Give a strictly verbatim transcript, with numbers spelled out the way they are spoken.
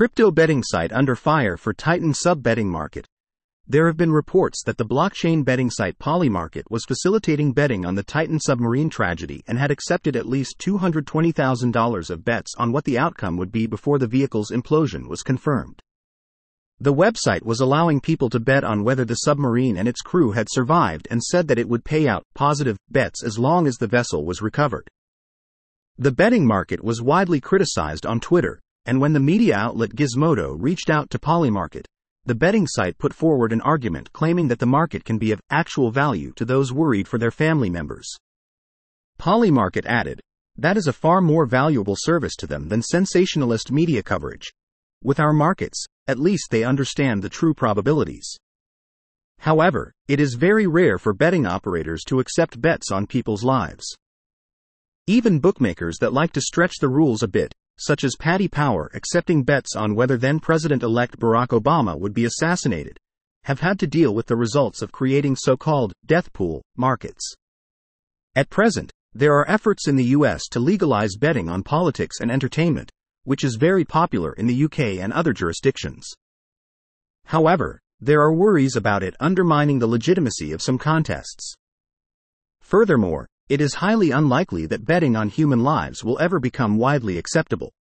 Crypto betting site under fire for Titan sub-betting market. There have been reports that the blockchain betting site Polymarket was facilitating betting on the Titan submarine tragedy and had accepted at least two hundred twenty thousand dollars of bets on what the outcome would be before the vehicle's implosion was confirmed. The website was allowing people to bet on whether the submarine and its crew had survived and said that it would pay out positive bets as long as the vessel was recovered. The betting market was widely criticized on Twitter, and when the media outlet Gizmodo reached out to Polymarket, the betting site put forward an argument claiming that the market can be of actual value to those worried for their family members. Polymarket added, "That is a far more valuable service to them than sensationalist media coverage. With our markets, at least they understand the true probabilities. However, it is very rare for betting operators to accept bets on people's lives. Even bookmakers that like to stretch the rules a bit, such as Paddy Power accepting bets on whether then-President-elect Barack Obama would be assassinated, have had to deal with the results of creating so-called death pool markets. At present, there are efforts in the U S to legalize betting on politics and entertainment, which is very popular in the U K and other jurisdictions. However, there are worries about it undermining the legitimacy of some contests. Furthermore, it is highly unlikely that betting on human lives will ever become widely acceptable.